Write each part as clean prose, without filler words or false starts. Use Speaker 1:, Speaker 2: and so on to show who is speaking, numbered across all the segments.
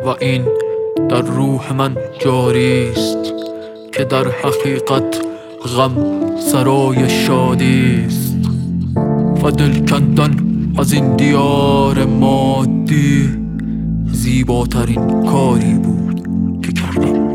Speaker 1: و این در روح من جاری است که در حقیقت غم سرای شادی است و دل کندن از این دیار مادی زیباترین کاری بود که کردم.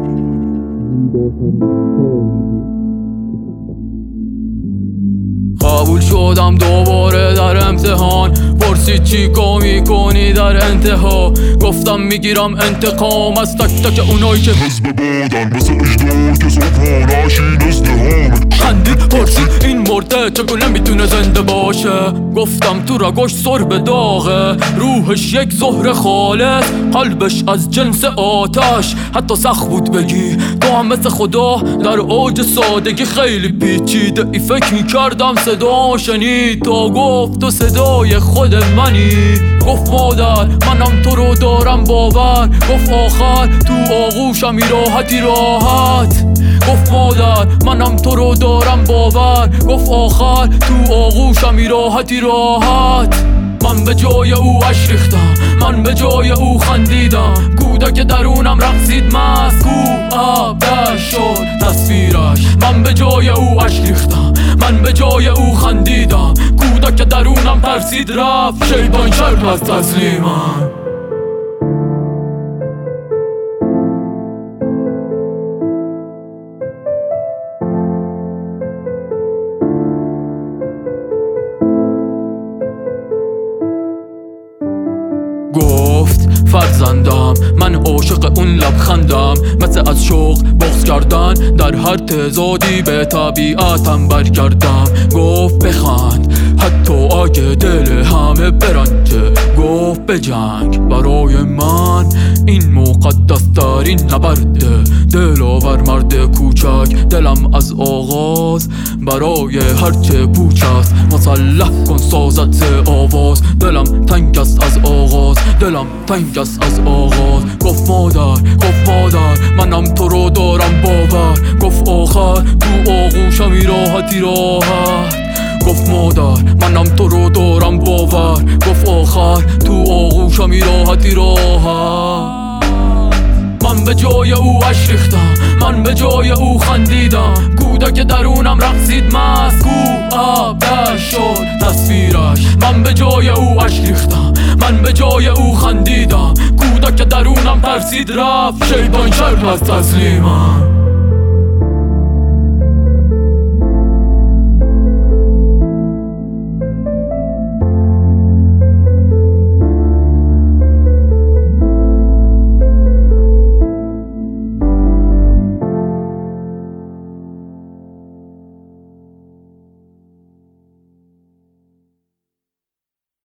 Speaker 1: قبول شدم دوباره در امتحان، پرسید چی کار میکنی در انتها، گفتم میگیرم انتقام از تک تک اونایی که حزب بودن مثل اجدار که صبحانش این ازدهامه. خندید پرسید این مرده چگونه میتونه زنده باشه، گفتم تو رگاش سرب داغه، روحش یک زهر خالص، قلبش از جنس آتش، حتی سخت بود بگی تو هم مثل خدا در اوج سادگی، خیلی پیچیده ای فکر میکردم صدا شنید تا گفت تو صدای خود منی، گفت مادر منم تو رو دارم باور، گفت آخر تو آغوشم راحتی راحت، گفت مادر منم تو رو دارم باور، گفت آخر تو آغوشم راحتی راحت. من به جای او اشک ریختم، من به جای او خندیدم، کودک درونم رقصید مست، کو آبدار شد تصویرش. من به جای او اشک ریختم، من به جای او خندیدم، کودک درونم ترسید رفت، شیطان کرد از تسلیمم. گفت فرزندم من عاشق اون لبخندم، مثل از شوق بغض کردن در هر تضادی به طبیعتم برگردم، گفت بخند حتی اگه دل همه برنجه، گفت بجنگ برای من این مقدس ترین نبرده، دلاور مرد کوچک دلم از آغاز برای هرچه پوچ است، مسلح کن سازت آواز، دلم تنگ است از آغاز، دلم تنگ است از آغاز. گفت مادر منم تو رو دارم باور، گفت آخر تو آغوشم راحتی راحت، گفت مادر منم تو رو دارم باور، گفت آخر تو آغوشم راحتی راحت. من به جای او اشک ریختم، من به جای او خندیدم، کودک درونم رقصید مست، کو آبدار شد تصویرش. من به جای او اشک ریختم، من به جای او خندیدم، کودک درونم ترسید رفت، شیطان کرد از تسلیمم.